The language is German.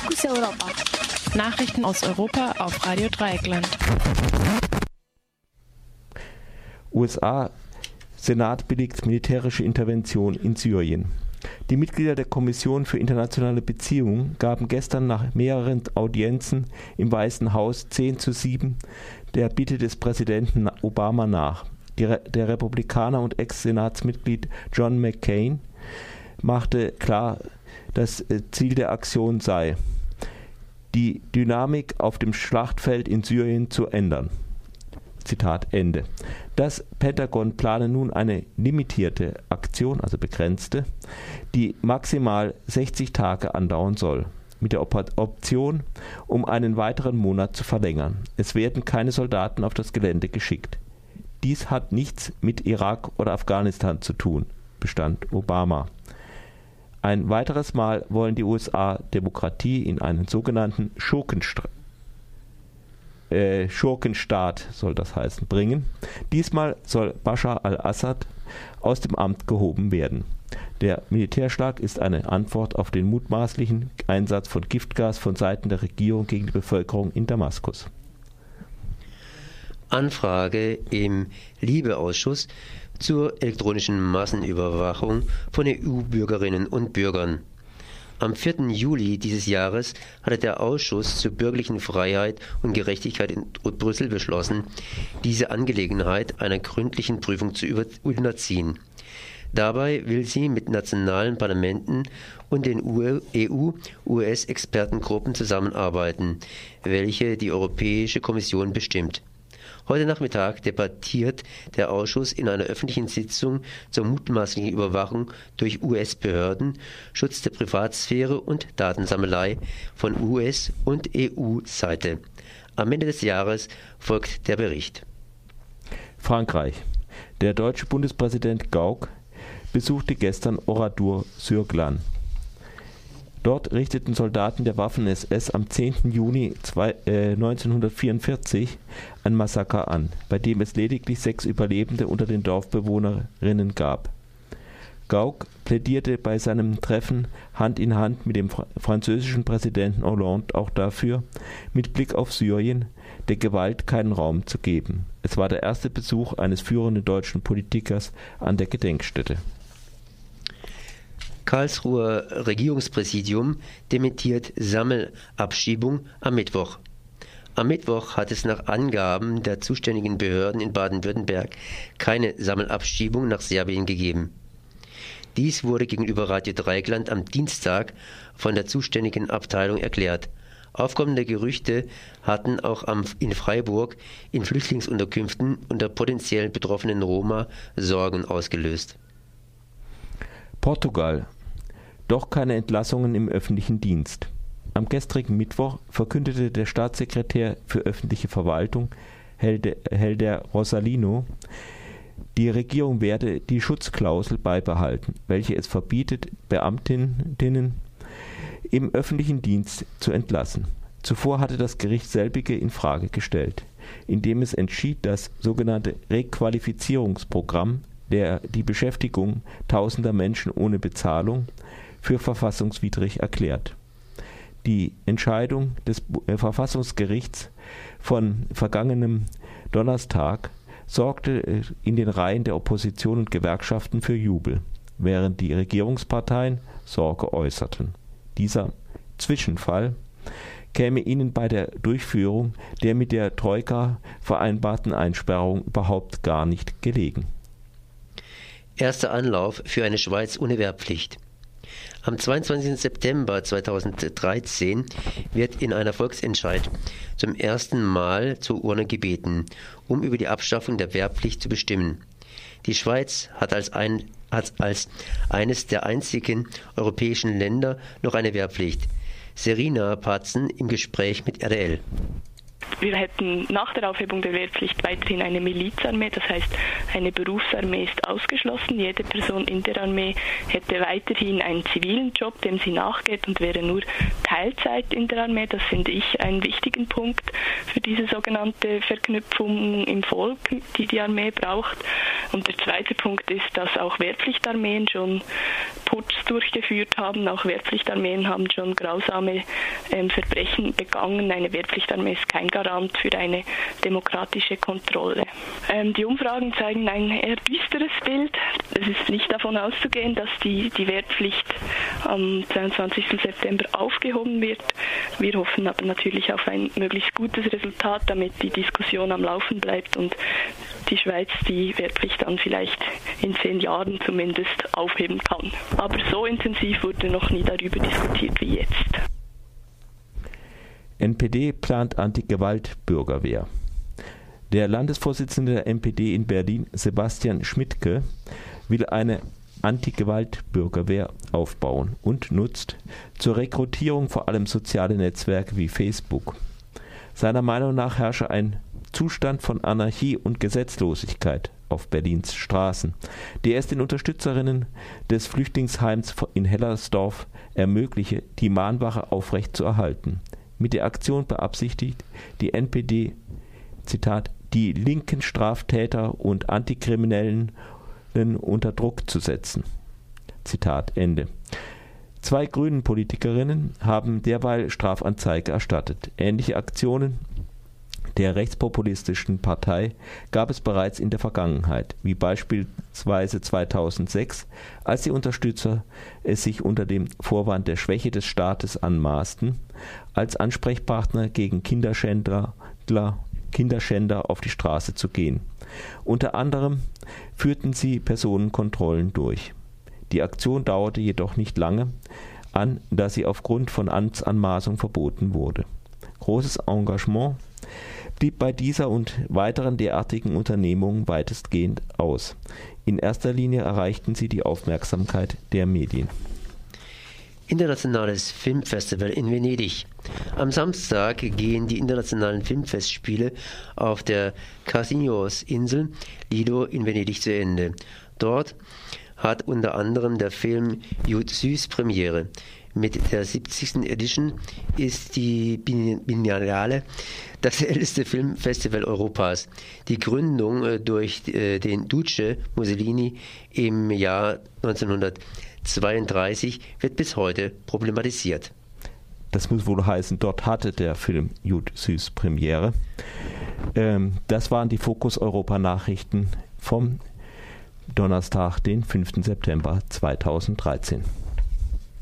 Fokus Europa. Nachrichten aus Europa auf Radio Dreieckland. USA Senat billigt militärische Intervention in Syrien. Die Mitglieder der Kommission für internationale Beziehungen gaben gestern nach mehreren Audienzen im Weißen Haus 10:7 der Bitte des Präsidenten Obama nach. Der Republikaner und Ex-Senatsmitglied John McCain machte klar, das Ziel der Aktion sei, die Dynamik auf dem Schlachtfeld in Syrien zu ändern. Zitat Ende. Das Pentagon plane nun eine limitierte Aktion, also begrenzte, die maximal 60 Tage andauern soll, mit der Option, um einen weiteren Monat zu verlängern. Es werden keine Soldaten auf das Gelände geschickt. Dies hat nichts mit Irak oder Afghanistan zu tun, bestand Obama. Ein weiteres Mal wollen die USA Demokratie in einen sogenannten Schurkenstaat, soll das heißen, bringen. Diesmal soll Bashar al-Assad aus dem Amt gehoben werden. Der Militärschlag ist eine Antwort auf den mutmaßlichen Einsatz von Giftgas von Seiten der Regierung gegen die Bevölkerung in Damaskus. Anfrage im LIBE-Ausschuss zur elektronischen Massenüberwachung von EU-Bürgerinnen und Bürgern. Am 4. Juli dieses Jahres hatte der Ausschuss zur bürgerlichen Freiheit und Gerechtigkeit in Brüssel beschlossen, diese Angelegenheit einer gründlichen Prüfung zu unterziehen. Dabei will sie mit nationalen Parlamenten und den EU-US-Expertengruppen zusammenarbeiten, welche die Europäische Kommission bestimmt. Heute Nachmittag debattiert der Ausschuss in einer öffentlichen Sitzung zur mutmaßlichen Überwachung durch US-Behörden, Schutz der Privatsphäre und Datensammelei von US- und EU-Seite. Am Ende des Jahres folgt der Bericht. Frankreich. Der deutsche Bundespräsident Gauck besuchte gestern Oradour-sur-Glane. Dort richteten Soldaten der Waffen-SS am 10. Juni 1944 ein Massaker an, bei dem es lediglich 6 Überlebende unter den Dorfbewohnerinnen gab. Gauck plädierte bei seinem Treffen Hand in Hand mit dem französischen Präsidenten Hollande auch dafür, mit Blick auf Syrien der Gewalt keinen Raum zu geben. Es war der erste Besuch eines führenden deutschen Politikers an der Gedenkstätte. Karlsruher Regierungspräsidium dementiert Sammelabschiebung am Mittwoch. Am Mittwoch hat es nach Angaben der zuständigen Behörden in Baden-Württemberg keine Sammelabschiebung nach Serbien gegeben. Dies wurde gegenüber Radio Dreieckland am Dienstag von der zuständigen Abteilung erklärt. Aufkommende Gerüchte hatten auch in Freiburg in Flüchtlingsunterkünften unter potenziell betroffenen Roma Sorgen ausgelöst. Portugal. Doch keine Entlassungen im öffentlichen Dienst. Am gestrigen Mittwoch verkündete der Staatssekretär für öffentliche Verwaltung, Helder Rosalino, die Regierung werde die Schutzklausel beibehalten, welche es verbietet, Beamtinnen im öffentlichen Dienst zu entlassen. Zuvor hatte das Gericht selbige in Frage gestellt, indem es entschied, das sogenannte Requalifizierungsprogramm, die Beschäftigung tausender Menschen ohne Bezahlung, für verfassungswidrig erklärt. Die Entscheidung des Verfassungsgerichts von vergangenem Donnerstag sorgte in den Reihen der Opposition und Gewerkschaften für Jubel, während die Regierungsparteien Sorge äußerten. Dieser Zwischenfall käme ihnen bei der Durchführung der mit der Troika vereinbarten Einsperrung überhaupt gar nicht gelegen. Erster Anlauf für eine Schweiz ohne Wehrpflicht. Am 22. September 2013 wird in einer Volksentscheid zum ersten Mal zur Urne gebeten, um über die Abschaffung der Wehrpflicht zu bestimmen. Die Schweiz hat als eines der einzigen europäischen Länder noch eine Wehrpflicht. Serena Patzen im Gespräch mit RTL. wir hätten nach der Aufhebung der Wehrpflicht weiterhin eine Milizarmee, das heißt, eine Berufsarmee ist ausgeschlossen. Jede Person in der Armee hätte weiterhin einen zivilen Job, dem sie nachgeht und wäre nur Teilzeit in der Armee. Das finde ich einen wichtigen Punkt für diese sogenannte Verknüpfung im Volk, die die Armee braucht. Und der zweite Punkt ist, dass auch Wehrpflichtarmeen schon Putsch durchgeführt haben. Auch Wehrpflichtarmeen haben schon grausame Verbrechen begangen. Eine Wehrpflichtarmee ist kein Garant für eine demokratische Kontrolle. Die Umfragen zeigen ein eher düsteres Bild. Es ist nicht davon auszugehen, dass die Wehrpflicht am 22. September aufgehoben wird. Wir hoffen aber natürlich auf ein möglichst gutes Resultat, damit die Diskussion am Laufen bleibt und die Schweiz die Wehrpflicht dann vielleicht in 10 Jahren zumindest aufheben kann. Aber so intensiv wurde noch nie darüber diskutiert wie jetzt. NPD plant Anti-Gewalt-Bürgerwehr. Der Landesvorsitzende der NPD in Berlin, Sebastian Schmidtke, will eine Anti-Gewalt-Bürgerwehr aufbauen und nutzt zur Rekrutierung vor allem soziale Netzwerke wie Facebook. Seiner Meinung nach herrsche ein Zustand von Anarchie und Gesetzlosigkeit auf Berlins Straßen, der es den Unterstützerinnen des Flüchtlingsheims in Hellersdorf ermögliche, die Mahnwache aufrechtzuerhalten. Mit der Aktion beabsichtigt die NPD, Zitat, die linken Straftäter und Antikriminellen unter Druck zu setzen. Zitat Ende. 2 Grünen-Politikerinnen haben derweil Strafanzeige erstattet. Ähnliche Aktionen der rechtspopulistischen Partei gab es bereits in der Vergangenheit, wie beispielsweise 2006, als die Unterstützer es sich unter dem Vorwand der Schwäche des Staates anmaßten, als Ansprechpartner gegen Kinderschänder auf die Straße zu gehen. Unter anderem führten sie Personenkontrollen durch. Die Aktion dauerte jedoch nicht lange an, da sie aufgrund von Amtsanmaßung verboten wurde. Großes Engagement blieb bei dieser und weiteren derartigen Unternehmungen weitestgehend aus. In erster Linie erreichten sie die Aufmerksamkeit der Medien. Internationales Filmfestival in Venedig. Am Samstag gehen die internationalen Filmfestspiele auf der Casinos-Insel Lido in Venedig zu Ende. Dort hat unter anderem der Film Jud Süß Premiere. Mit der 70. Edition ist die Biennale das älteste Filmfestival Europas. Die Gründung durch den Duce Mussolini im Jahr 1932 wird bis heute problematisiert. Das muss wohl heißen, dort hatte der Film Jud Süß Premiere. Das waren die Fokus Europa Nachrichten vom Donnerstag, den 5. September 2013.